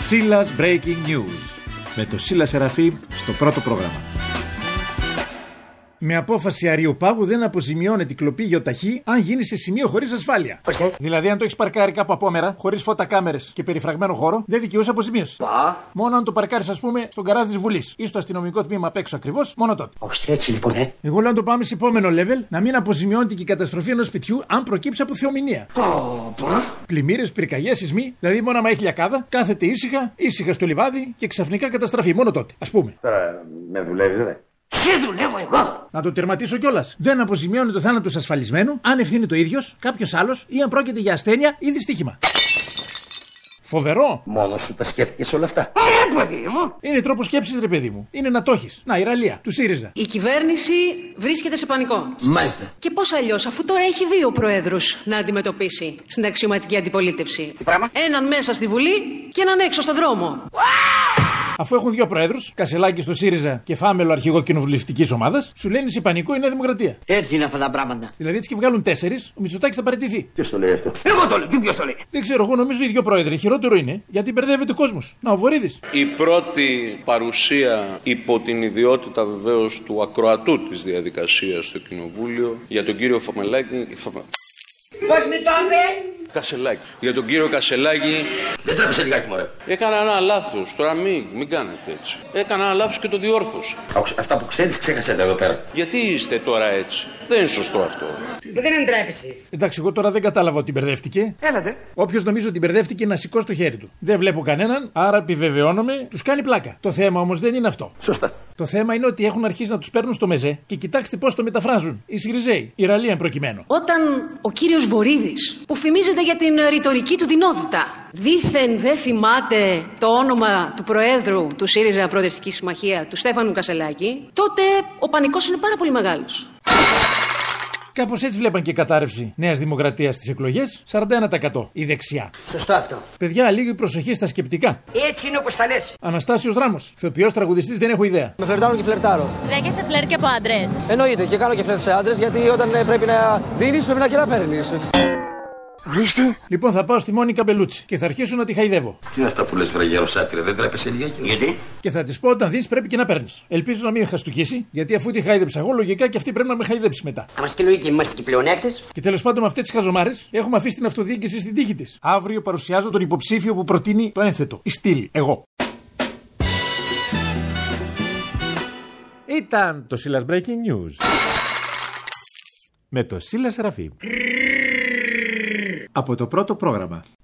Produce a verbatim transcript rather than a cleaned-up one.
Σίλας Breaking News με το Σίλα Σεραφείμ στο πρώτο πρόγραμμα. Με απόφαση Αριοπάγου δεν αποζημιώνεται η κλοπή γεωταχή αν γίνει σε σημείο χωρίς ασφάλεια. Ορίστε. Δηλαδή, αν το έχεις παρκάρει κάπου απόμερα, χωρίς φώτα κάμερες και περιφραγμένο χώρο, δεν δικαιούσε αποζημίωση. Πα. Μόνο αν το παρκάρεις, ας πούμε, στον γκαράζ της Βουλής ή στο αστυνομικό τμήμα απ' έξω ακριβώς, μόνο τότε. Όχι, έτσι λοιπόν, ε. Εγώ λέω να το πάμε σε επόμενο level, να μην αποζημιώνεται και η καταστροφή ενός σπιτιού αν προκύψει από θεομηνία. Πα. Πλημμύρες, πυρκαγιές, σεισμοί, δηλαδή μόνο άμα έχει λιακάδα, κάθεται ήσυχα, ήσυχα στο λιβάδι και ξαφνικά καταστραφεί. Μόνο τότε, ας πούμε. Τώρα με δουλεύεις, ρε. Σε δουλεύω εγώ. Να το τερματίσω κιόλας. Δεν αποζημιώνει το θάνατο του ασφαλισμένου αν ευθύνει το ίδιος, κάποιος άλλος ή αν πρόκειται για ασθένεια ή δυστύχημα. Φοβερό! Μόνος σου τα σκέφτηκες όλα αυτά. Ε, παιδί μου. Είναι τρόπος σκέψης, ρε παιδί μου. Είναι να το έχεις. Να, η ραλία του ΣΥΡΙΖΑ. Η κυβέρνηση βρίσκεται σε πανικό. Μάλιστα. Και πώς αλλιώς, αφού τώρα έχει δύο προέδρους να αντιμετωπίσει στην αξιωματική αντιπολίτευση. Τι πράγμα? Έναν μέσα στη Βουλή και έναν έξω στο δρόμο. Αφού έχουν δύο προέδρους, Κασελάκη στο ΣΥΡΙΖΑ και Φάμελο αρχηγό κοινοβουλευτικής ομάδας, σου λένε σε πανικό η Νέα Δημοκρατία. Έτσι είναι αυτά τα πράγματα. Δηλαδή έτσι και βγάλουν τέσσερις, ο Μητσοτάκης θα παραιτηθεί. Ποιος το λέει αυτό? Εγώ το λέω. Τι ποιος το λέει? Δεν ξέρω, εγώ νομίζω οι δύο πρόεδροι. Χειρότερο είναι γιατί μπερδεύεται ο κόσμος. Να, ο Βορίδης. Η πρώτη παρουσία υπό την ιδιότητα βεβαίως του ακροατού της διαδικασίας στο Κοινοβούλιο για τον κύριο Φαμελάκη. Φαμα... Πώς με το πες? Κασελάκη. Για τον κύριο Κασελάκη. Δεν τρέπεσαι λιγάκι, μωρέ. Έκανα ένα λάθος. Τώρα μην, μην κάνετε έτσι. Έκανα ένα λάθος και το διόρθωσα. Αυτά που ξέρεις ξέχασέ τα εδώ πέρα. Γιατί είστε τώρα έτσι? Δεν είναι σωστό αυτό. Δεν εντρέπεσαι. Εντάξει, εγώ τώρα δεν κατάλαβα ότι μπερδεύτηκε. Έλατε. Όποιος νομίζω ότι μπερδεύτηκε να σηκώσει το χέρι του. Δεν βλέπω κανέναν, άρα επιβεβαιώνομαι, τους κάνει πλάκα. Το θέμα όμως δεν είναι αυτό. Σωστά. Το θέμα είναι ότι έχουν αρχίσει να τους παίρνουν στο μεζέ και κοιτάξτε πώς το μεταφράζουν. Οι Σιριζέοι, η ραλία εν προκειμένου. Όταν ο κύριος Βορίδης, που φημίζεται για την ρητορική του δεινότητα, δήθεν δεν θυμάται το όνομα του Προέδρου του ΣΥΡΙΖΑ Προοδευτική Συμμαχία, του Στέφανου Κασελάκη, τότε ο πανικός είναι πάρα πολύ μεγάλος. Κάπως έτσι βλέπαν και κατάρρευση Νέας Δημοκρατίας στις εκλογές, σαράντα ένα τοις εκατό η δεξιά. Σωστό αυτό. Παιδιά, λίγη προσοχή στα σκεπτικά. Έτσι είναι όπως τα λες. Αναστάσιος Δράμος. Ηθοποιός, τραγουδιστής, δεν έχω ιδέα. Με φλερτάρω και φλερτάρω. Δέχεσαι φλερ και από άντρες? Εννοείται και κάνω και φλερτ σε άντρες γιατί όταν ε, πρέπει να δίνεις πρέπει να και να παίρνεις. Ορίστε. Λοιπόν, θα πάω στη Μόνικα Μπελούτσι και θα αρχίσω να τη χαϊδεύω. Τι είναι αυτά που λες, βρε γεροσάτηρε, δεν τρέπεσαι λιγάκι? Γιατί? Και θα τη πω: όταν δίνεις πρέπει και να παίρνεις. Ελπίζω να μην με χαστούκίσει, γιατί αφού τη χάιδεψα εγώ, λογικά και αυτή πρέπει να με χαϊδέψει μετά. Είμαστε και λογικοί, είμαστε και πλεονέκτες. Και τέλος πάντων, με αυτές τις χαζομάρες έχουμε αφήσει την αυτοδιοίκηση στην τύχη της. Αύριο παρουσιάζω τον υποψήφιο που προτείνει το ένθετο. Η στήλη, εγώ. Ήταν το Σίλας Breaking News με το Σίλα Σεραφείμ από το πρώτο πρόγραμμα.